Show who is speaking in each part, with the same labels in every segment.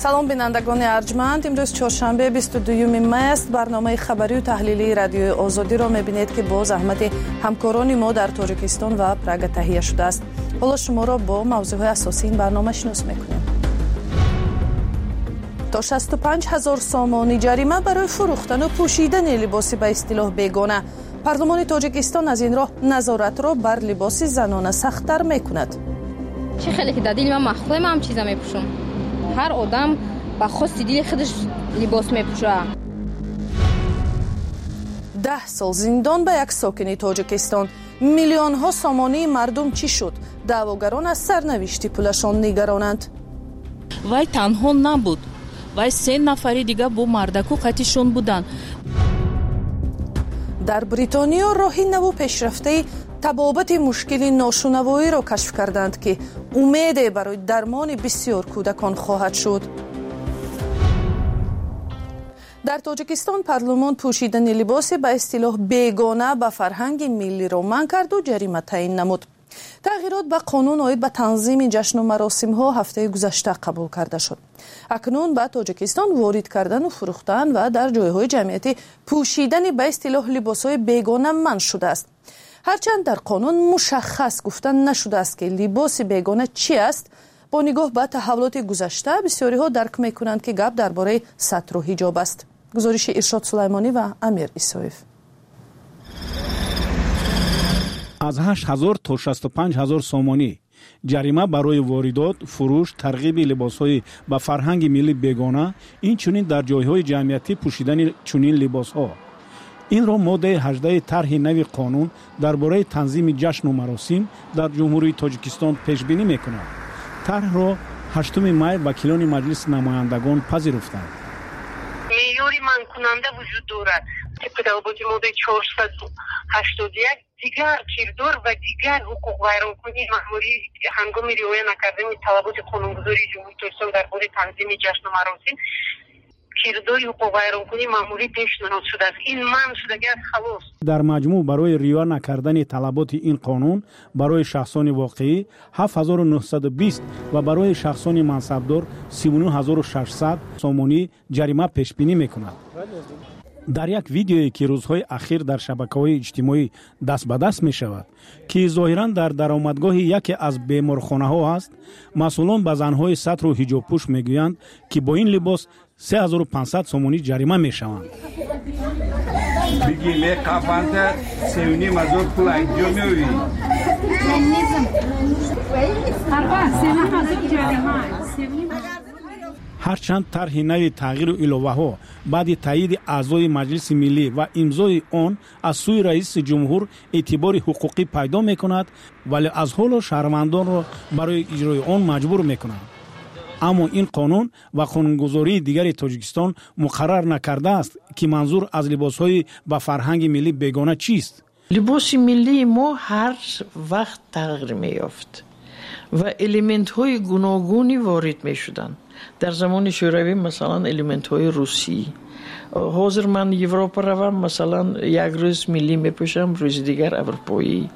Speaker 1: салом бинандагони арҷманд, имрӯз чоршанбе 22 май аст. барномаи хабарию таҳлилии радиои озодиро мебинед ки бо заҳмати ҳамкорони мо дар тоҷикистон ва Прага таҳия шудааст. ҳоло шуморо бо мавзӯъҳои асосии ин барнома шинос мекунем. то 65 000 сомони ҷарима барои фурӯхтану пӯшидани либоси ба истилоҳ бегона. парлумони тоҷикистон аз ин роҳ назоратро бар либоси занона сахттар мекунад.
Speaker 2: چه خیلی که دادیل من مخلوم هم چیزا میپوشم. هر آدم با خواستی دیل خودش لباس میپوشه.
Speaker 1: 10 سال زندان به یک ساکن تاجیکستان. میلیون ها سامانی مردم چی شد؟ دعواگران از سرنوشت پولشان نگرانند.
Speaker 3: وای تنها نبود. وای 3 نفری دیگه با مردکو قطعشون بودن.
Speaker 1: در بریتانیا راهی نو پیشرفته табобати мушкили ношунавоиро кашф карданд ки умеде барои дармони бисёр кӯдакон хоҳад шуд. дар тоҷикистон парлумон пӯшидани либоси ба истилоҳ бегона ба фарҳанги миллиро манъ карду ҷарима таъин намуд. тағйирот ба қонун оид ба танзими ҷашну маросимҳо ҳафтаи гузашта қабул карда шуд. акнун ба тоҷикистон ворид кардану фурӯхтан ва дар ҷойҳои ҷамъиятӣ пӯшидани ба истилоҳ либосҳои бегона манъ шудааст. ҳарчанд дар қонун мушаххас гуфта нашудааст ки либоси бегона чӣ аст, бо нигоҳ ба таҳаввулоти гузашта бисёриҳо дарк мекунанд ки гап дар бораи сатру ҳиҷоб аст. гузориши Иршод Сулаймонӣ ва Амир Исоев.
Speaker 4: аз 8000 то 65000 сомонӣ ҷарима барои воридот, фурӯш, тарғиби либосҳои ба фарҳанги миллӣ бегона, инчунин дар ҷойҳои ҷамъиятӣ пӯшидани чунин либосҳо. инро моддаи 18 тарҳи нави қонун дар бораи танзими ҷашну маросим дар ҷумҳурии Тоҷикистон пешбинӣ мекунад. тарҳро 8 май вакилони маҷлиси намояндагон пазируфтанд.
Speaker 5: меъёри манъкунанда вуҷуд дорад. طبق ضوابط ماده 481 دیگر کردار و دیگر حقوق ویرانکنی مأموری هنگام رعایت نکردن طلبات قانونگذاری جمهوری تاجیکستان درباره تنظیم جشن و مراسم کرداری حقوق ویرانکنی مأموری پیشنهاد شده است. این منع شدگی از خلاص. در
Speaker 4: مجموع برای رعایت نکردن طلبات این قانون برای شخصان واقعی 7920 و برای شخصان منصبدار 39600 سامانی جریمه پیش بینی میکند. در یک ویدیویی که روزهای اخیر در شبکه‌های اجتماعی دست به دست می شود که ظاهراً در درآمدگاه یکی از بیمارخانه‌ها است، مسئولان به زنهای سطر و حجاب پوش میگویند که با این لباس 3500 سومونی جریمه می شوند.
Speaker 6: بگیم قفانت سیونی مزور پول انجام میوی.
Speaker 4: هرچند طرح نوی تغییر الوه‌ها بعد تایید اعضای مجلس ملی و امضای آن از سوی رئیس جمهور اعتبار حقوقی پیدا میکند، ولی از حال شهروندان را برای اجرای آن مجبور میکند. اما این قانون و قانونگذاری دیگر تاجیکستان مقرر نکرده است که منظور از لباسهای با فرهنگ ملی بیگانه چیست.
Speaker 7: لباس ملی ما هر وقت تغییر می‌یافت و الیمنت‌های گوناگونی وارد می‌شدند. در زمان شوروی مثلا الیمنت‌های روسی، حاضر من یوروپا روم مثلا یک روز ملی میپوشم، روز دیگر اروپایی.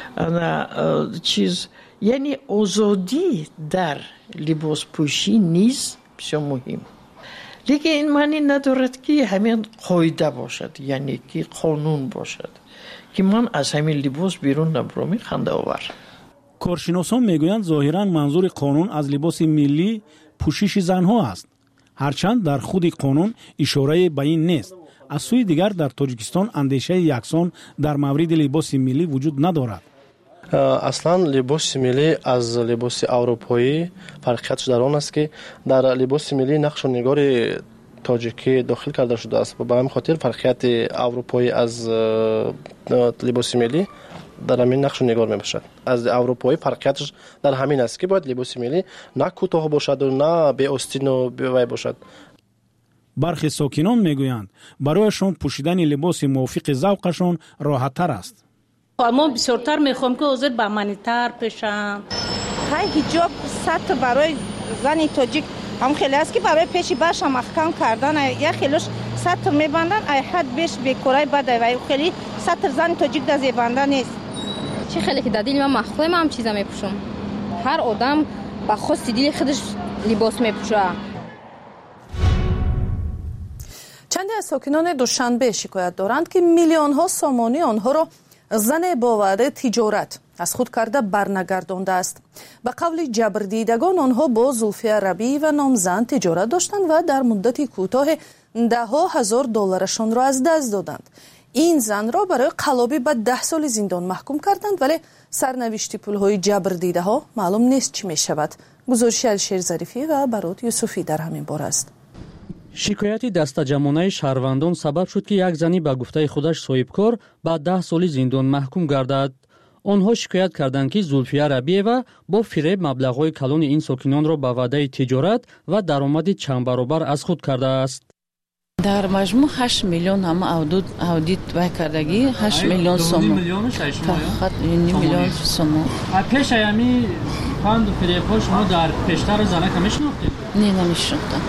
Speaker 7: چیز یعنی آزادی در لباس پوشی نیز بسیار مهم. لیکن این معنی ندارد که همین قاعده باشد، یعنی که قانون باشد که من از همین لباس بیرون نبرم. خنده آور.
Speaker 4: کارشناسان میگویند ظاهرا منظور قانون از لباس ملی پوشش زنها است، هرچند در خود قانون اشاره به این نیست. از سوی دیگر در تاجیکستان اندیشه یکسان در مورد لباس ملی وجود ندارد.
Speaker 8: اصلا لباس ملی از لباس اروپایی فرقیتش در آن است که در لباس ملی نقش و نگار تاجیکی داخل کرده شده است و به همین خاطر فرقیت اروپایی از لباس ملی در همین نقش و نگار میباشد. از اروپایی فرقیتش در همین است که باید لباس ملی نه کوتاه باشد و نه بی آستین و بی‌وی باشد.
Speaker 4: برخی ساکنان میگویند برایشان پوشیدن لباس موافق ذوقشان راحت‌تر است.
Speaker 9: اما بسیارتر میخوام که حاضر به منیتر پیشم.
Speaker 10: های حجاب سطح برای زن تاجیک هم خیلی است که برای پیشی برش هم احکام کردن یا خیلیش سطح میبندن ای حد بیش بیکورای بده و خیلی سطح زن تاجیک در زیبنده نیست.
Speaker 2: چه خیلی که دادیل من مخلوم هم چیزا میپوشم. هر آدم با خواستی دیل خودش لباس میپوشه.
Speaker 1: از ساکنان دوشنبه شکایت دارند که میلیون ها سامانی آنها را زن با وعده تجارت از خود کرده برنگردانده است. به قول جبردیدگان آنها با زلفیه ربی و نامزن تجارت داشتند و در مدت کوتاه $10,000 را از دست دادند. این زن را برای قلابی به 10 سال زندان محکوم کردند، ولی سرنوشت پولهای جبردیده ها معلوم نیست چی می شود. گزارش الشیر ظریفی و برات یوسفی در همین باره است.
Speaker 11: شکایت دستجمعانه شهروندان سبب شد که یک زنی به گفته خودش صاحبکار به 10 سال زندان محکوم گردد. آنها شکایت کردند که زلفیه ربیعова با فریب مبلغ‌های کلان این ساکنان را به وعده تجارت و درآمد چند برابر از خود کرده است.
Speaker 3: در مجموع 8 میلیون هم اودیت کردگی 8 میلیون سوم. فقط 1 میلیون سوم.
Speaker 11: پیش ایامی فاند و فریب‌ها شما در پیشتر زنک میشناختید؟
Speaker 3: نه نمیشناختم.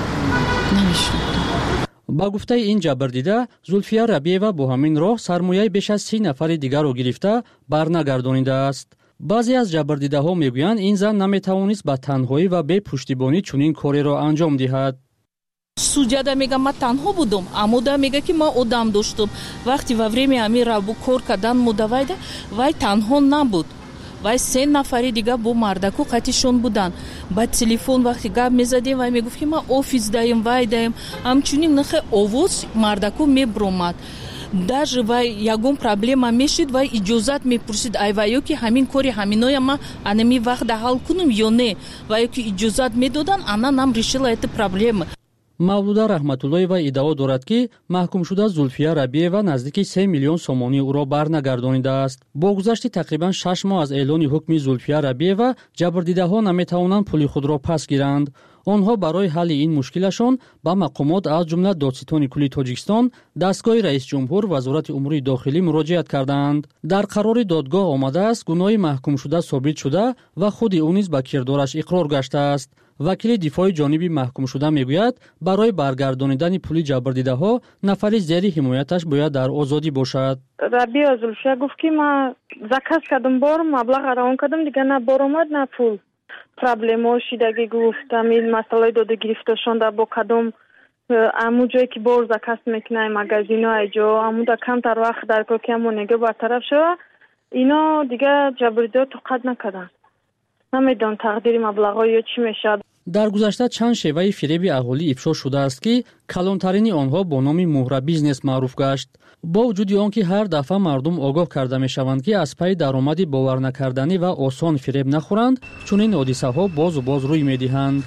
Speaker 11: با گفته این جبردیده زلفیه ربیعова با همین راه سرمایه بیش از 30 نفر دیگر را گرفته برنگردانیده است. بعضی از جبردیده ها میگویند این زن نمیتوانست با تنهایی و بی پشتیبانی چنین کاری را انجام دهد.
Speaker 3: Судья میگه من تنها بودم، اما میگه که من آدم داشتم. وقتی و время امی رابو کار کردن مدوایده وای تنها نبود. وای 3 نفری دیگه با مردکو قطیشون بودن. با تلفن وقتی گپ میزدیم وای میگفت که من آفیس دایم وای دایم. همچنین نخه آواز مردکو میبرومد. даже вай ягон проблема мешид вай иҷозат мепурсид ай вайо ки ҳамин кори ҳаминоя ма анами вақт ҳал кунум ё не вайо ки иҷозат медодан ана нам решила эта проблема.
Speaker 11: мавлуда раҳматуллоева иддао дорад ки маҳкумшуда зулфия рабиева наздики 3 миллион сомонии ӯро барнагардонидааст. бо гузашти тақрибан 6 моҳ аз эълони ҳукми зулфия рабиева ҷабрдидаҳо наметавонанд пули худро пас гиранд. онҳо барои ҳалли ин мушкилашон ба мақомот аз ҷумла додситони кулли тоҷикистон, дастгоҳи раисҷумҳур, вазорати умури дохилӣ муроҷиат карданд. дар қарори додгоҳ омадааст гуноҳи маҳкумшуда собит шуда ва худи ӯ низ ба кирдораш иқрор гаштааст. вакили дифои ҷониби маҳкумшуда мегӯяд барои баргардонидани пули ҷабрдидаҳо нафари зери ҳимояташ бояд дар озодӣ бошад.
Speaker 12: рабия зулфия гуфт ки ман заказ кардам бор маблағ равон кардам дига на бор омад на пул проблемо шидаги гуфт амин масъалаи дода гирифтошонда бо кадом аму ҷое ки бор заказ мекунай магазино айҷо амуда камтар вақт дар кор ки аму нега бартараф шава ино дига ҷабрдидаҳо тоқат накардан. намедонам тақдири маблағҳо ё чӣ мешавад.
Speaker 11: дар гузашта чанд шеваи фиреби аҳолӣ ифшо шудааст ки калонтарини онҳо бо номи муҳра бизнес маъруф гашт. бо вуҷуди он ки ҳар дафъа мардум огоҳ карда мешаванд ки аз пайи даромади боварнакарданӣ ва осон фиреб нахӯранд, чунин ҳодисаҳо бозу боз рӯй медиҳанд.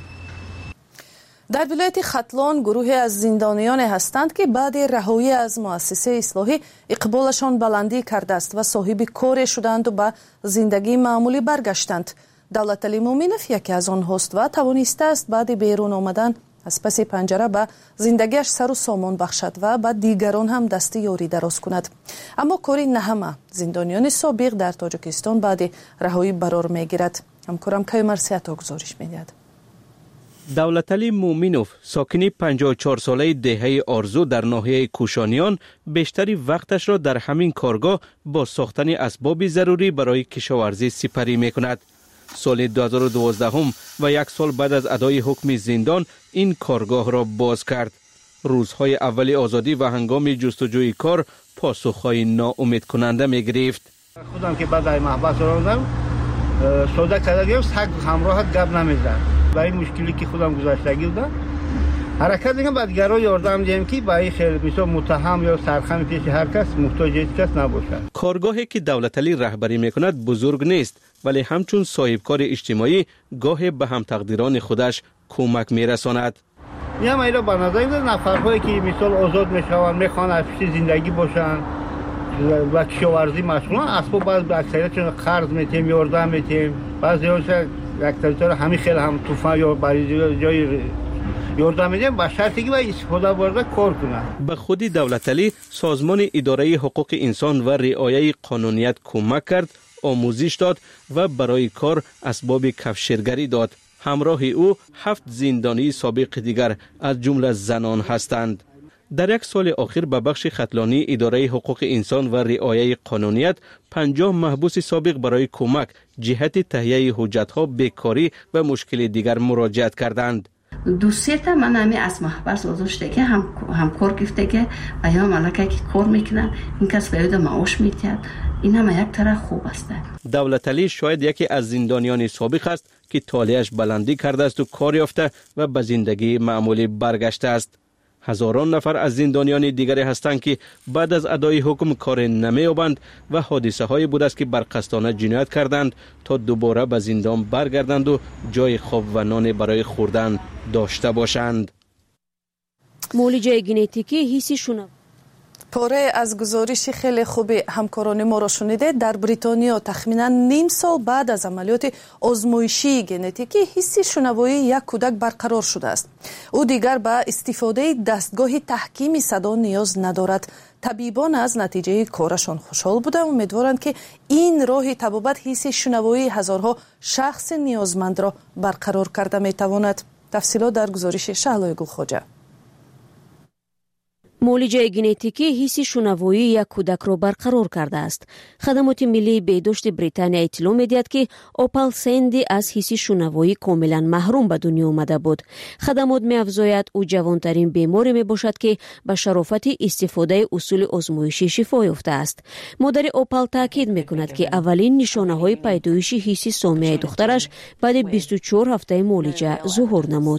Speaker 1: در ولایت ختلان گروهی از زندانیان هستند که بعد رهایی از مؤسسه اصلاحی اقبالشان بلندی کرده است و صاحب کار شدند و به زندگی معمولی برگشتند. دولتعلی مومنوف یکی از آنهاست و توانسته است بعد بیرون آمدن از پس پنجره به زندگیش سر و سامان بخشد و به دیگران هم دست یاری دراز کند. اما کاری نه همه زندانیان سابق در تاجیکستان بعد رهایی برار میگیرد. همکارم کیومر سیاتا گزارش میدهد.
Speaker 13: دولتعلی مومنوف ساکنی 54 ساله دهه آرزو در ناحیه کوشانیان بیشتری وقتش را در همین کارگاه با ساختن اسباب ضروری برای کشاورزی سپری میکند. سال 2012 و 1 سال بعد از ادای حکم زندان این کارگاه را باز کرد. روزهای اول آزادی و هنگام جستجوی کار پاسخهای ناامید کننده می گرفت.
Speaker 6: خودم که بعد از محبس راندم سودا کردم سگ همراه گپ نمیزد. با این مشکلی که خودم گذاشتگی بودم حرکت میکنم بعد دیگران یاردم دیم که با این خیلی مثلا متهم یا سرخم پیش هر کس محتاج هیچ کس نباشد.
Speaker 13: کارگاهی که دولتعلی رهبری میکند بزرگ نیست ولی همچون صاحبکار اجتماعی گاهی به هم تقدیران خودش کمک میرساند.
Speaker 6: میام اینا به نظر میاد نفرهایی که مثلا آزاد میشوند میخوان از پیش زندگی باشن و کشاورزی مشغولن اسباب بعض اکثریتشون قرض میتیم یاردم میتیم بعضی‌هاش اکثریت‌ها همین خیلی هم طوفان یا برای جای یاردم میدیم با شرطی که با استفاده وارد کار کنن.
Speaker 13: به خودی دولتعلی سازمان اداره حقوق انسان و رعایت قانونیت کمک کرد، آموزش داد و برای کار اسباب کفشیرگری داد. همراه او 7 زندانی سابق دیگر از جمله زنان هستند. در 1 سال اخیر به بخش ختلانی اداره حقوق انسان و رعایت قانونیت 50 محبوس سابق برای کمک جهت تهیه حجت‌ها بیکاری و مشکل دیگر مراجعت کردند.
Speaker 14: دوسته من همی از محبس گذاشته که همکار گفته که ایا ملکه که کار میکنن این کس باید معاش میتید. این هم یک طرح خوب است.
Speaker 13: دولتعلی شاید یکی از زندانیان سابق است که طالعش بلندی کرده است و کار یافته و به زندگی معمولی برگشته است. هزاران نفر از زندانیان دیگری هستند که بعد از ادای حکم کار نمی‌یابند و حادثه های بود است که برقصدانه جنایت کردند تا دوباره به زندان برگردند و جای خواب و نان برای خوردن داشته باشند.
Speaker 15: معالجه ژنتیکی حسی شنوا.
Speaker 1: پاره از گزارش خیلی خوبی همکاران ما را شنیده. در بریتانیا تخمینا نیم سال بعد از عملیات آزمایشی ژنتیکی حس شنوایی یک کودک برقرار شده است. او دیگر به استفاده دستگاه تحکیم صدا نیاز ندارد. طبیبان از نتیجه کارشان خوشحال بودند و امیدوارند که این راه طبابت حس شنوایی هزارها شخص نیازمند را برقرار کرده میتواند. تفصیلات در گزارش شهلای گلخواجه.
Speaker 15: معالجه ژنتیکی حس شنوایی یک کودک را برقرار کرده است. خدمات ملی بهداشت بریتانیا اطلاع می‌دهد که اوپال سندی از حس شنوایی کاملا محروم به دنیا آمده بود. خدمات می‌افزاید او جوانترین بیماری میباشد که به شرافت استفاده اصول آزمایشی شفا یافته است. مادر اوپال تاکید می‌کند که اولین نشانه‌های پیدایش حس سامعه دخترش بعد 24 هفته معالجه ظهور نمود.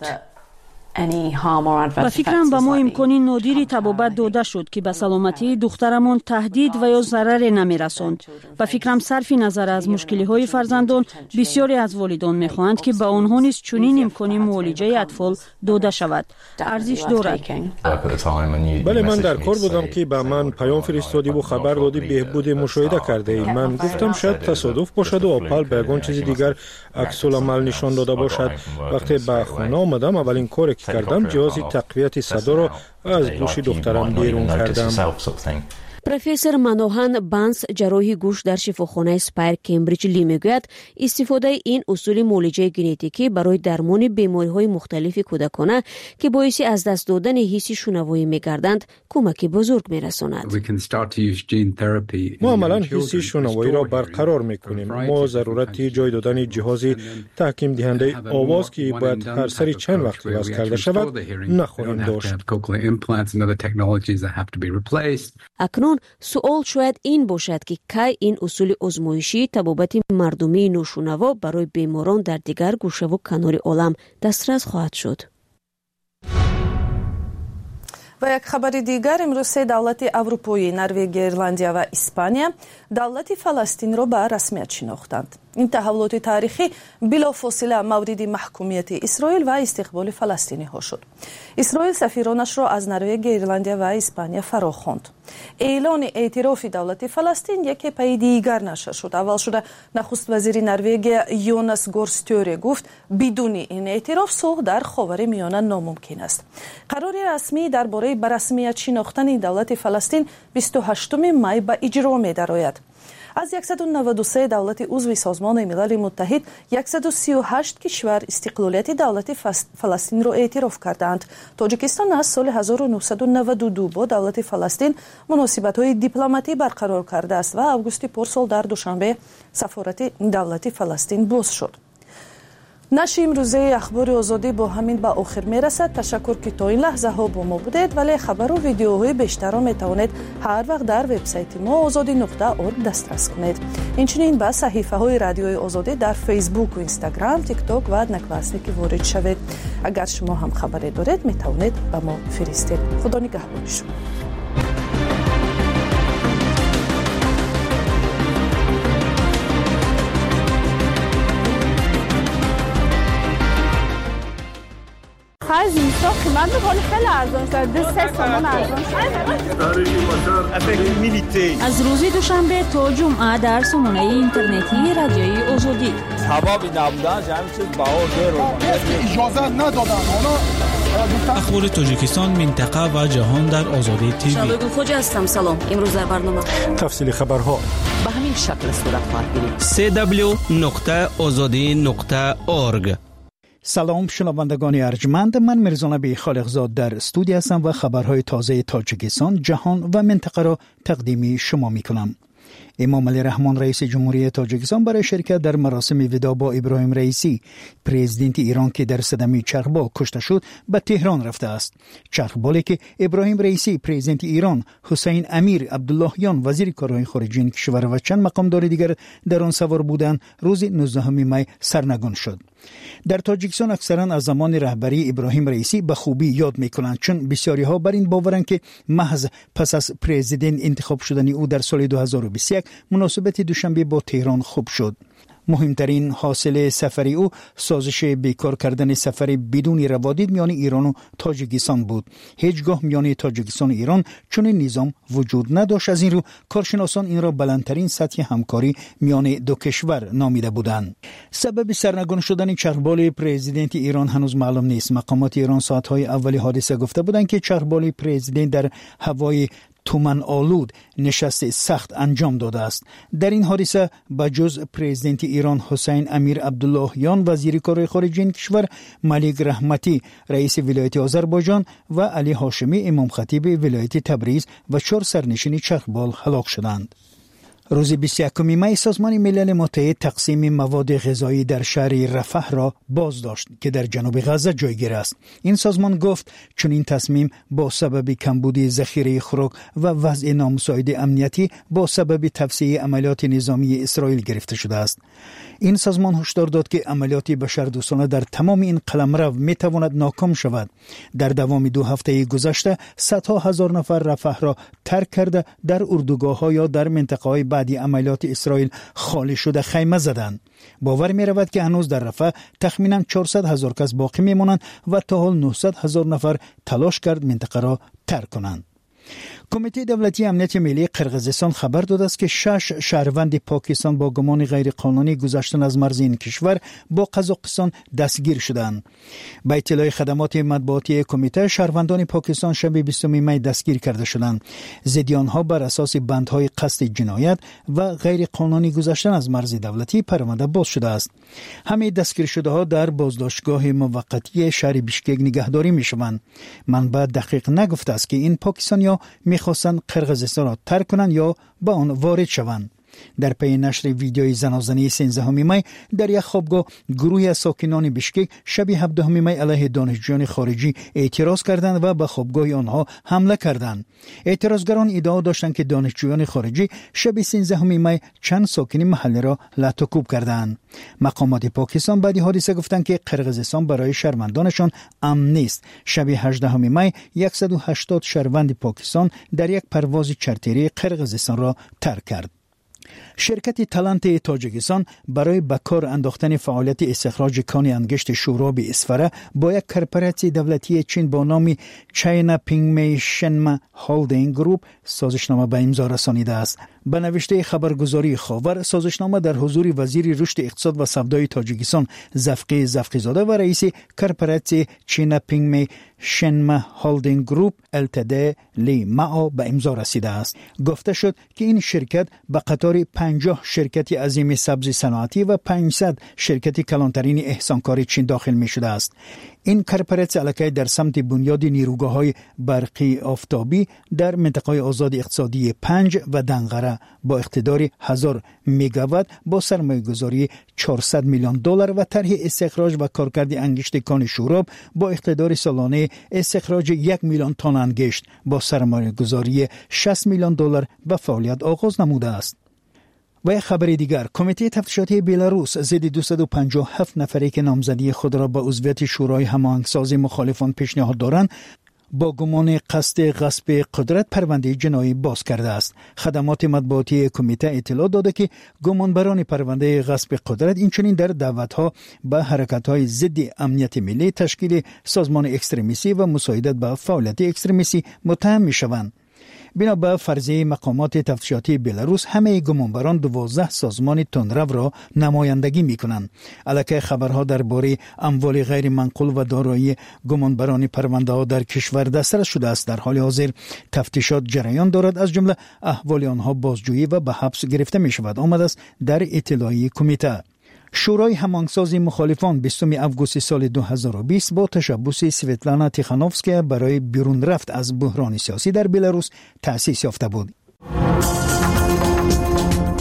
Speaker 16: با فکرم به ما امکانی نادری طبابت داده شد که به سلامتی دخترمان تهدید و یا ضرر نمی رساند. با فکرم صرف نظر از مشکلی های فرزندان بسیاری از والدان می خواهند که به آنها نیز چنین امکانی معالجه اطفال داده شود. ارزش دارد.
Speaker 17: بله، من در کار بودم که به من پیام فرستادی و خبر دادی بهبود مشاهده کرده ای. من گفتم شاید تصادف باشد و اوپال به یگان چیز دیگر عکس العمل نشان داده باشد. وقتی به خانه آمدم اولین کاری کردم جهاز تقویت صدا را از گوش دخترم بیرون کردم.
Speaker 15: پروفسور منوهان بانس جراح گوش در شفاخانه اسپایر کمبریج لی میگوید استفاده این اصول معالجه ژنتیکی برای درمان بیماری‌های مختلف کودکانه که باعث از دست دادن حس شنوایی می‌گردند کمک بزرگ می‌رساند.
Speaker 17: ما عملاً حس شنوایی را برقرار می‌کنیم. ما ضرورت جای دادن جهاز تحکیم دهنده آواز که باید هر سری چند وقت عوض کرده شود نخواهیم داشت.
Speaker 15: اکنون سوال شاید این باشد که کی این اصول آزمایشی طبابت مردمی نوشنوا برای بیماران در دیگر گوشه و کنار عالم دسترس خواهد شد.
Speaker 1: و یک خبر دیگر، امروز سه دولت اروپایی نروژ، ایرلندیا و اسپانیا دولت فلسطین را به رسمیت شناختند. این تحولات تاریخی بلافاصله مورد محکومیت اسرائیل و استقبال فلسطینی ها شد. اسرائیل سفیرانش را از نروژ، ایرلندیا و اسپانیا فراخواند. اعلان اعتراف دولت فلسطین یک پی دیگر نشر شد. اول شده نخست وزیر نروژ یوناس گورستوره گفت بدون این اعتراف صلح در خاورمیانه ناممکن است. قرار رسمی درباره به رسمیت شناختن دولت فلسطین 28 می به اجرا می درآید. از 193 دولت عضو سازمان ملل متحد 138 کشور استقلالیت دولت فلسطین را اعتراف کردند. تاجیکستان از سال 1992 با دولت فلسطین مناسبت‌های دیپلماتی برقرار کرده است و آگوست پارسال در دوشنبه سفارت دولت فلسطین باز شد. نشر امروزه اخبار آزادی با همین به آخر میرسد. تشکر که تا این لحظه ها با ما بودید. ولی خبر و ویدیوهای بیشتر را میتوانید هر وقت در وبسایت ما آزادی.org دسترس کنید. اینچنین به صحیفه های رادیوی آزادی در فیسبوک و اینستاگرام، تیک تاک و ادنکواسنی که وارد شوید. اگر شما هم خبری دارید میتوانید به ما فرستید. خدا نگهدار شما.
Speaker 12: از این سال قیمت بخوری خیلی ارزان شد. 2-3 تومان ارزان شد.
Speaker 16: از روز دوشنبه تا جمعه در سامانه اینترنتی رادیوی آزادی.
Speaker 18: حبابی نبودن جمعی چیز بها دیر
Speaker 19: اجازه ندادن.
Speaker 20: اخبار تاجیکستان، منطقه و جهان در آزادی تیوی.
Speaker 15: شهلای گلخواجه هستم. سلام. امروز در برنامه
Speaker 17: تفصیل خبرها
Speaker 21: به همین شکل صورت خواهد گرفت.
Speaker 13: www.azadi.org.
Speaker 22: سلام شنوندگان ارجمند، من میرزانبی خالقزاد در استودیو هستم و خبرهای تازه تاجیکستان، جهان و منطقه را تقدیم شما می کنم. امام علی رحمان رئیس جمهوری تاجیکستان برای شرکت در مراسم وداع با ابراهیم رئیسی پرزیدنت ایران که در صدمه چرخبال کشته شد به تهران رفته است. چرخبالی که ابراهیم رئیسی پرزیدنت ایران، حسین امیر عبداللهیان وزیر کارهای خارجه کشور و چند مقامدار دیگر در آن سوار بودند روز 19 می سرنگون شد. در تاجیکستان اکثرا از زمان رهبری ابراهیم رئیسی به خوبی یاد میکنند، چون بسیاری ها بر این باورند که محض پس از پرزیدنت انتخاب شدن او در سال 2021 مناسبت دوشنبه با تهران خوب شد. مهمترین حاصل سفر او سازش بیکار کردن سفر بدون روادید میان ایران و تاجیکستان بود. هیچگاه میان تاجیکستان و ایران چنین نظام وجود نداشت. از این رو کارشناسان این را بلندترین سطح همکاری میان دو کشور نامیده بودند. سبب سرنگون شدن چرخبال پرزیدنت ایران هنوز معلوم نیست. مقامات ایران ساعت‌های اول حادثه گفته بودند که چرخبال پرزیدنت در هوای تومن آلود نشست سخت انجام داده است. در این حادثه بجز پرزیدنت ایران حسین امیر عبداللهیان وزیر کارهای خارجه کشور، ملیک رحمتی رئیس ولایت آذربایجان و علی هاشمی امام خطیب ولایت تبریز و 4 سرنشین چرخبال هلاک شدند. روز 21 می سازمان ملل متحد تقسیم مواد غذایی در شهر رفح را باز داشت که در جنوب غزه جایگیر است. این سازمان گفت چون این تصمیم با سبب کمبود ذخیره خوراک و وضع نامساعد امنیتی با سبب توسعه عملیات نظامی اسرائیل گرفته شده است. این سازمان هشدار داد که عملیات بشردوستانه در تمام این قلمرو می تواند ناکام شود. در دوام 2 هفته گذشته صدها هزار نفر رفح را ترک کرده در اردوگاه‌ها یا در منطقه‌های بعدی عملیات اسرائیل خالی شده خیمه زدند. باور می رود که هنوز در رفح تخمینا 400,000 کس باقی می مانند و تا حال 900,000 نفر تلاش کرد منطقه را ترک کنند. کمیته دولتی امنیت ملی قرقیزستان خبر داده است که 6 شهروند پاکستان با گمان غیر قانونی گذشتن از مرز این کشور با قزاقستان دستگیر شدند. با اطلاع خدمات مطبوعاتی کمیته، شهروندان پاکستان شب 20 می دستگیر کرده شدند. ضدیانها بر اساس بندهای قصد جنایت و غیر قانونی گذشتن از مرز دولتی پرونده باز شده است. همه دستگیر شده ها در بازداشتگاه موقتی شهر بیشکک نگهداری می شوند. منبع دقیق نگفته است که این پاکستانی‌ها می‌خواستند قرقیزستان را ترک کنند یا به آن وارد شوند. در پی نشر ویدیوی زنازنی 13 می در یک خوابگاه، گروهی از ساکنان بیشکک شب 17 می علیه دانشجویان خارجی اعتراض کردند و به خوابگاه آنها حمله کردند. اعتراضگران ادعا داشتند که دانشجویان خارجی شب 13 می چند ساکن محله را لطوکوب کردند. مقامات پاکستان بعد حادثه گفتند که قرقیزستان برای شهروندانشان امن نیست. شب 18 می 180 شهروند پاکستان در یک پرواز چارتری قرقیزستان را ترک کرد. شرکت تالنت تاجیکستان برای به کار انداختن فعالیت استخراج کان انگشت شوراب اسفره با یک کارپوریسیون دولتی چین با نام چاینا پینگمی شنما هولدینگ گروپ سازشنامه به امضا رسانیده است. به نوشته خبرگزاری خاور، سازشنامه در حضور وزیر رشد اقتصاد و سودای تاجیکستان زفقی زفقیزاده و رئیس کارپوریسیون چاینا پینگمی شنما هولدینگ گروپ التد لی معا به امضا رسیده است. گفته شد که این شرکت به قطار 50 شرکت عظیم سبزی صنعتی و 500 شرکت کلانترین احسانکاری چین داخل می شده است. این کارپوریسیون علاقه در سمت بنیاد نیروگاه‌های برقی آفتابی در منطقه آزاد اقتصادی 5 و دنقره با اقتدار 1000 مگاوات با سرمایه‌گذاری 400 میلیون دلار و طرح استخراج و کارکرد انگشت کان شوراب با اقتدار سالانه استخراج 1 میلیون تن انگشت با سرمایه‌گذاری 60 میلیون دلار به فعالیت آغاز نموده است. و یک خبر دیگر، کمیته تفتیشاتی بلاروس ضد 257 نفری که نامزدی خود را به عضویت شورای هماهنگسازی مخالفان پیشنهاد دارند با گمان قصد غصب قدرت پرونده جنایی باز کرده است. خدمات مطبوعاتی کمیته اطلاع داده که گمانبران پرونده غصب قدرت اینچنین در دعوت‌ها به حرکت‌های ضد امنیت ملی، تشکیل سازمان اکستریمیستی و مساعدت به فعالیت اکستریمیستی متهم می‌شوند. بنا به فرضیه مقامات تفتیشاتی بلاروس، همه گمانبران 12 سازمان تندرو را نمایندگی می‌کنند. البته خبرها درباره اموال غیر منقول و دارایی گمانبران پرونده‌ها در کشور دسترس شده است. در حال حاضر تفتیشات جریان دارد، از جمله احوال آنها بازجویی و به حبس گرفته می‌شود. آمده است در اطلاعیه کمیته. شورای هماهنگسازی مخالفان 20 آگوست سال 2020 با تشبث سویتلانا تیخانوفسکیا برای بیرون رفت از بحران سیاسی در بلاروس تأسیس یافته بود.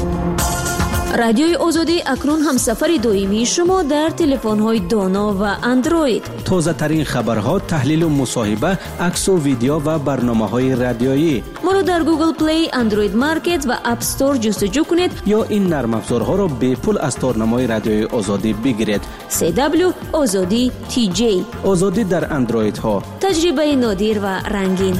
Speaker 15: رادیوی آزادی اکنون هم سفر دائمی شما در تلفن‌های دانا و اندروید.
Speaker 13: تازه ترین خبرها، تحلیل و مصاحبه، عکس و ویدیو و برنامه‌های رادیویی.
Speaker 15: ما رو در گوگل پلی، اندروید مارکت و اپ استور جستجو کنید
Speaker 13: یا این نرم افزارها رو به پول از تارنمای رادیوی آزادی بگیرید.
Speaker 15: CW آزادی TJ.
Speaker 13: آزادی در اندروید ها.
Speaker 15: تجربه نادر و رنگین.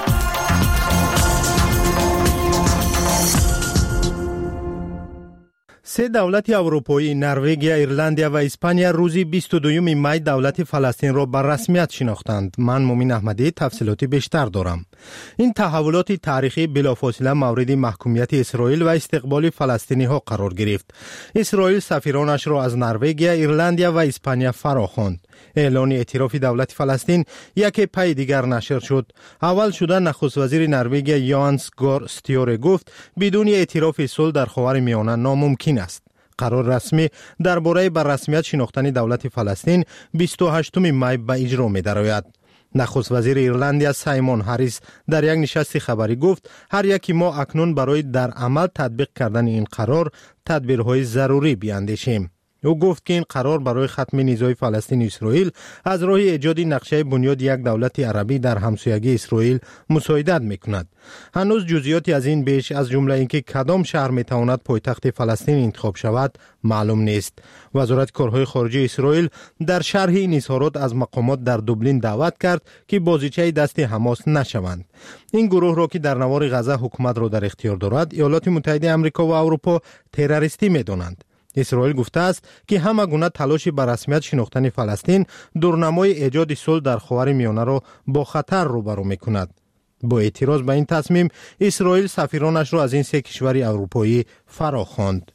Speaker 5: سه دولت اروپایی، نروژ، ایرلند و اسپانیا روز 22 می دولت فلسطین را به رسمیت شناختند. من مومن احمدی تفصیلات بیشتر دارم. این تحولات تاریخی بلافاصله مورد محکومیت اسرائیل و استقبال فلسطینی ها قرار گرفت. اسرائیل سفیرانش را از نروژ، ایرلند و اسپانیا فراخواند. اعلان اعتراف دولت فلسطین یک پای دیگر نشر شد. اول شده نخست وزیر نروژ یانس گار استیور گفت بدون اعتراف صلح در خاورمیانه ناممکن است. قرار رسمی درباره به رسمیت شناختن دولت فلسطین 28 می به اجرا می درآید. نخست وزیر ایرلندیا سایمون هریس در یک نشست خبری گفت هر یکی ما اکنون برای در عمل تطبیق کردن این قرار تدبیرهای ضروری بیاندیشیم. او گفت که این قرار برای ختم نزاع فلسطین و اسرائیل از راه ایجاد نقشه بنیاد یک دولت عربی در همسایگی اسرائیل مساعدت میکند. هنوز جزئیاتی از این بیش از جمله اینکه کدام شهر میتواند پایتخت فلسطین انتخاب شود معلوم نیست. وزارت کارهای خارجه اسرائیل در شرح این اظهارات از مقامات در دوبلین دعوت کرد که بازیچه دست حماس نشوند. این گروه را که در نوار غزه حکومت را در اختیار دارد ایالات متحده آمریکا و اروپا تروریستی میدانند. اسرائیل گفته است که همه گونه تلاش به رسمیت شناختن فلسطین دورنمای ایجاد صلح در خاورمیانه را با خطر روبرو می‌کند. با اعتراض به این تصمیم اسرائیل سفیرانش را از این سه کشور اروپایی فراخواند.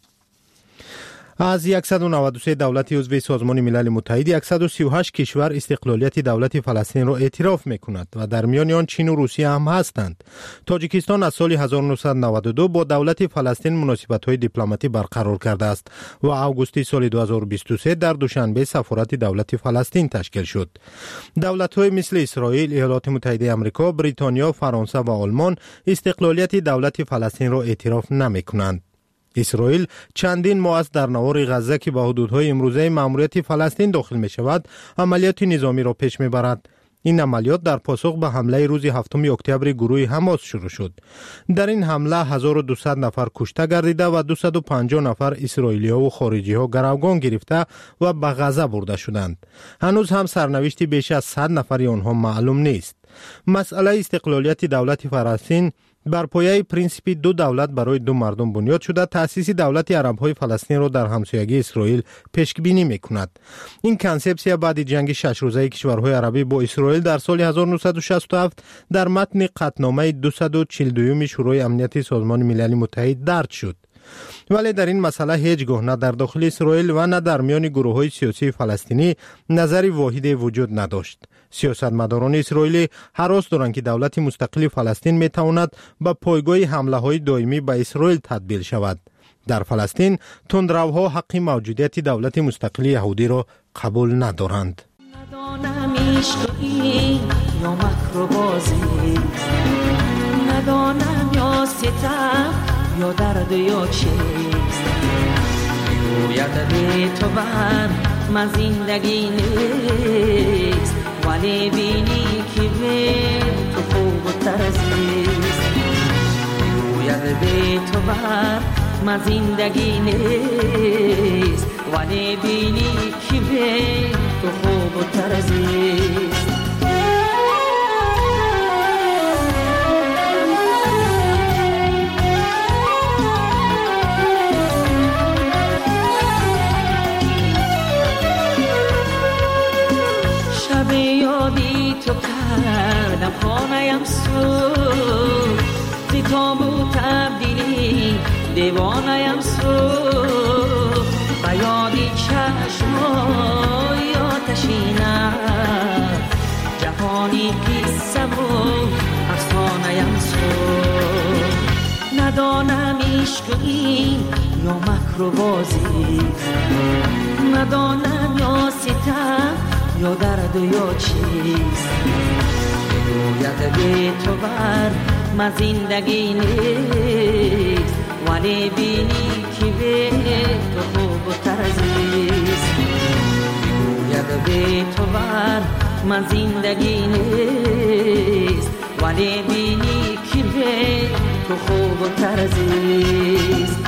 Speaker 5: از 193 دولت عضو سازمان ملل متحد 138 کشور استقلالیت دولت فلسطین را اعتراف می‌کند و در میان آن چین و روسیه هم هستند. تاجیکستان از سال 1992 با دولت فلسطین مناسبت‌های دیپلماتی برقرار کرده است و آگوست سال 2023 در دوشنبه سفارت دولت فلسطین تشکیل شد. دولت‌های مثل اسرائیل، ایالات متحده آمریکا، بریتانیا، فرانسه و آلمان استقلالیت دولت فلسطین را اعتراف نمی‌کنند. اسرائیل چندین ماه است در نوار غزه که با حدودهای امروزه ماموریت فلسطین داخل می شود عملیات نظامی را پیش می برد. این عملیات در پاسخ به حمله روز 7 اکتبر گروه حماس شروع شد. در این حمله 1200 نفر کشته گردیده و 250 نفر اسرائیلی ها و خارجی ها گروگان گرفته و به غزه برده شدند. هنوز هم سرنوشت بیش از 100 نفر آنها معلوم نیست. مسئله استقلالیت دولت فلسطین بر پایه پرینسیپ دو دولت برای دو مردم بنیاد شده تأسیس دولت عرب‌های فلسطین را در همسایگی اسرائیل پیش‌بینی می‌کند. این کانسپسیا بعد جنگ 6 روزه کشورهای عربی با اسرائیل در سال 1967 در متن قطعنامه 242 شورای امنیت سازمان ملل متحد درج شد. ولی در این مسئله هیچگاه نه در داخل اسرائیل و نه در میان گروه‌های سیاسی فلسطینی نظری واحدی وجود نداشت. سیاستمداران اسرائیلی هراس دارند که دولت مستقل فلسطین میتواند به پایگاه حمله‌های دائمی به اسرائیل تبدیل شود. در فلسطین تندروها حق موجودیت دولت مستقل یهودی را قبول ندارند.
Speaker 19: یا درد یا چیست گوید به تو بر من زندگی نیست ولی بینی که به تو خوب و ترزیست گوید به تو بر من زندگی نیست ولی بینی که به تو خوب و ترزیست تو کردم خانه‌ام سوز زی تابو تبدیلی دیوانه‌ام سوز و یادی چشمای آتشینم جهانی قصه و افسانه‌ام سوز ندانم عشق این یا مکر و بازی ندانم یا ستم یا درد یا چیست گوید به تو بر من زندگی نیست ولی بینی که به تو خوب و ترزیست بگوید به تو بر من زندگی نیست ولی بینی که به تو خوب و ترزیست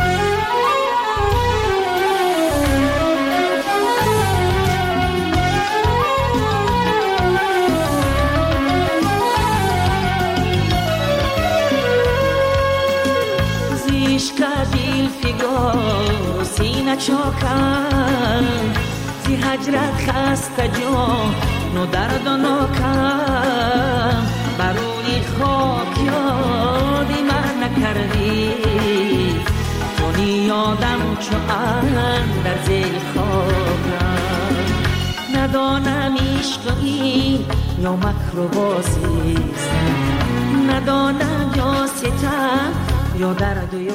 Speaker 19: دل فگار سینه چاکم زی هجرت خسته جان نو درد و ناکم برونی خاک یادی من نکردی چونی یادم چو در زیر خاکم ندانم عشقی یا مکر و بازیست ندانم یا ستم یا درد و یا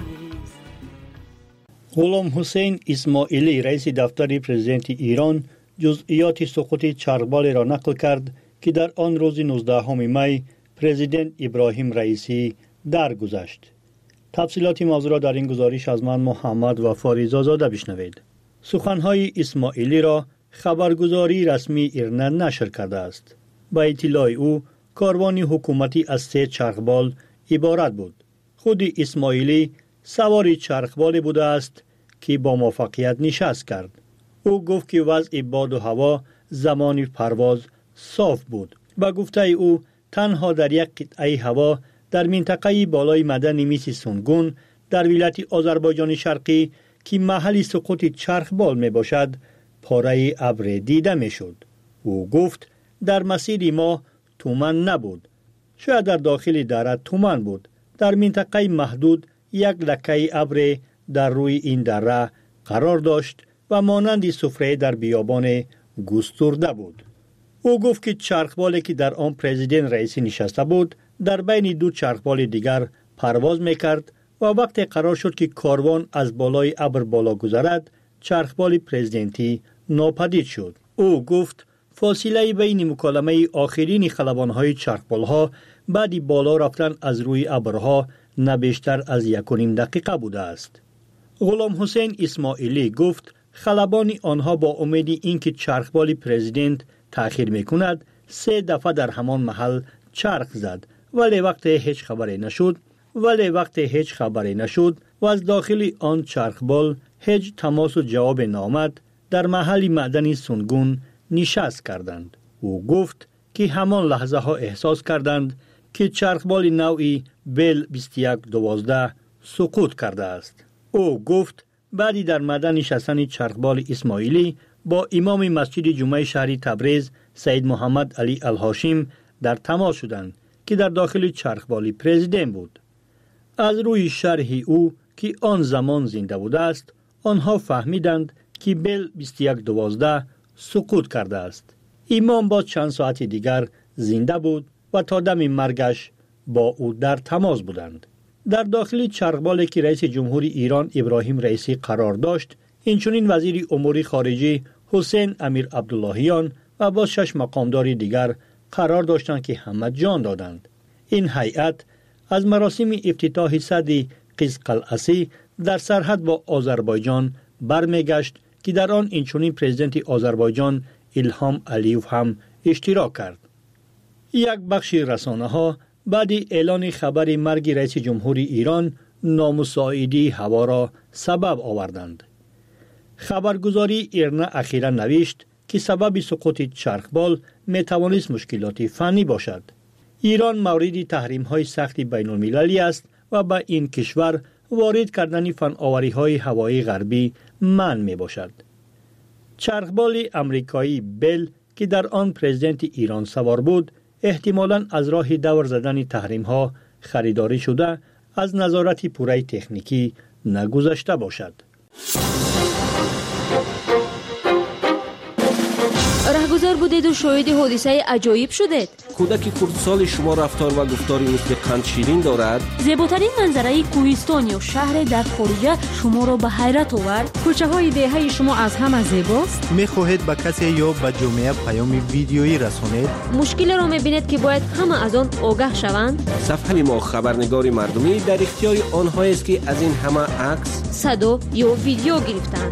Speaker 7: غلام حسین اسماعیلی رئیس دفتر پرزیدنت ایران جزئیات سقوط چرخبال را نقل کرد که در آن روز 19 می پرزیدنت ابراهیم رئیسی درگذشت. تفصیلات موضوع را در این گزارش از من محمد و فاریزاده بشنوید. سخنهای اسماعیلی را خبرگزاری رسمی ایرنا نشر کرده است. با اطلاع او کاروان حکومتی از 3 چرخبال عبارت بود. خود اسماعیلی سوار چرخبال بوده است که با موفقیت نشست کرد. او گفت که وضع باد و هوا زمان پرواز صاف بود. با گفته او تنها در یک قطعه هوا در منطقه بالای معدن میس سونگون در ولایت آذربایجان شرقی که محل سقوط چرخبال می باشد پاره ابر دیده می شد. او گفت در مسیر ما تومن نبود. شاید در داخل دره تومن بود. در منطقه محدود یک لکه ابر در روی این دره قرار داشت و مانند سفره در بیابان گسترده بود. او گفت که چرخبالی که در آن پرزیدنت رئیسی نشسته بود در بین 2 چرخبال دیگر پرواز میکرد و وقتی قرار شد که کاروان از بالای ابر بالا گذرد چرخبال پرزیدنتی ناپدید شد. او گفت فاصله بین مکالمه آخرین خلبانهای چرخبالها بعد بالا رفتن از روی ابرها نه بیشتر از 1.5 دقیقه بوده است. غلام حسین اسماعیلی گفت خلبان آنها با امید اینکه چرخبال پرزیدنت تأخیر میکند 3 دفعه در همان محل چرخ زد ولی وقتی هیچ خبری نشد و از داخل آن چرخبال هیچ تماس و جواب نامد در محل معدن سونگون نشست کردند. او گفت که همان لحظه ها احساس کردند که چرخبال نوعی بل 2112 سقوط کرده است. او گفت بعدی در معدن نشستن چرخبال اسماعیلی با امام مسجد جمعه شهر تبریز سید محمد علی الهاشم در تماس شدند که در داخل چرخبال پرزیدنت بود. از روی شرح او که آن زمان زنده بوده است آنها فهمیدند که بل 2112 سقوط کرده است. امام با چند ساعت دیگر زنده بود و تا دم مرگش با او در تماس بودند. در داخل چرخبالی که رئیس جمهور ایران ابراهیم رئیسی قرار داشت اینچنین وزیر امور خارجه حسین امیر عبداللهیان و با 6 مقامدار دیگر قرار داشتند که همه جان دادند. این هیئت از مراسم افتتاح سد قزقلعسی در سرحد با آذربایجان برمیگشت که در آن اینچنین پرزیدنت آذربایجان ایلهام علیوف هم اشتراک کرد. یک بخش رسانه‌ها بعد اعلان خبر مرگ رئیس جمهور ایران نامساعدی هوا را سبب آوردند. خبرگزاری ایرنا اخیراً نوشت که سبب سقوط چرخبال میتوانست مشکلات فنی باشد. ایران مورد تحریم‌های سخت بین‌المللی است و با این کشور وارد کردن فناوری‌های هوایی غربی منع میباشد. چرخبال امریکایی بل که در آن پرزیدنت ایران سوار بود احتمالاً از راه دور زدن تحریم‌ها خریداری شده از نظارت پوره تکنیکی نگذشته باشد.
Speaker 15: راهگذار بودید و شاهد حادثه عجایب شدید.
Speaker 4: کودک خردسال شما رفتار و گفتاری مثل قند شیرین دارد.
Speaker 16: زیباترین منظره کوهستان یا شهر در خارج شما را به حیرت آورد. کوچه های دهه شما از همه زیباست.
Speaker 5: میخواهید به کسی یا به جامعه پیام ویدیویی رسانید؟
Speaker 15: مشکل را میبینید که باید همه از آن آگاه شوند.
Speaker 4: صفحه ما خبرنگار مردمی در اختیار آنهایی است که از این همه عکس،
Speaker 15: صدا یا ویدیو گرفتند.